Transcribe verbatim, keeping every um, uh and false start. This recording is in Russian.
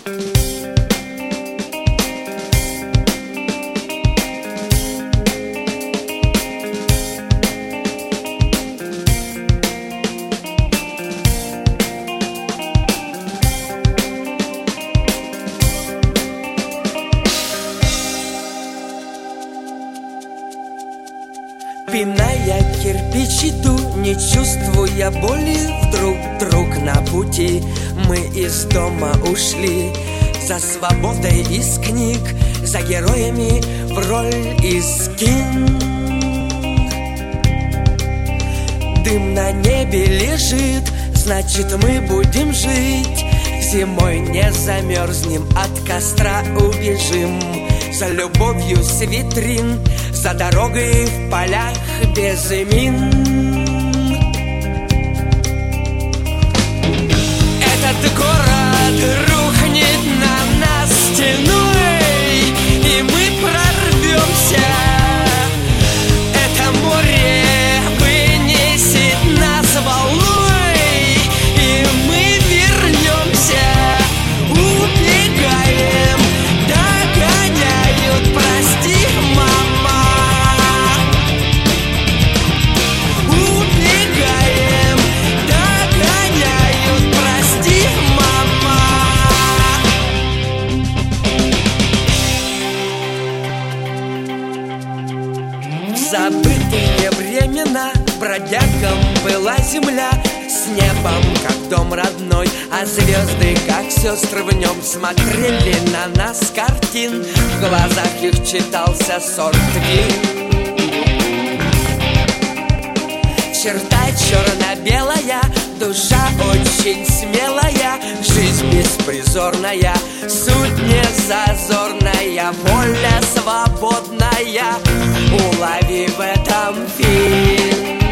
Пиная кирпич иду, не чувствуя боли. Вдруг, друг на пути, мы из дома ушли. За свободой из книг, за героями в роль из кин. Дым на небе лежит, значит мы будем жить. Зимой не замерзнем, от костра убежим. За любовью с витрин, за дорогой в полях без мин. Этот город рухнет на нас стеной, и мы прорвемся. Это море вынесет нас волной, и мы вернемся. Убегаем, догоняют, прости, мама. Убегаем, догоняют, прости, мама. В забытые времена бродягам была земля, с небом, как дом родной, а звезды, как сестры в нем, смотрели на нас с картин. В глазах их читался сорт вин. Черта черно-белая, душа очень смелая, жизнь беспризорная, суть не зазорная, воля свободная. Улови в этом фильм.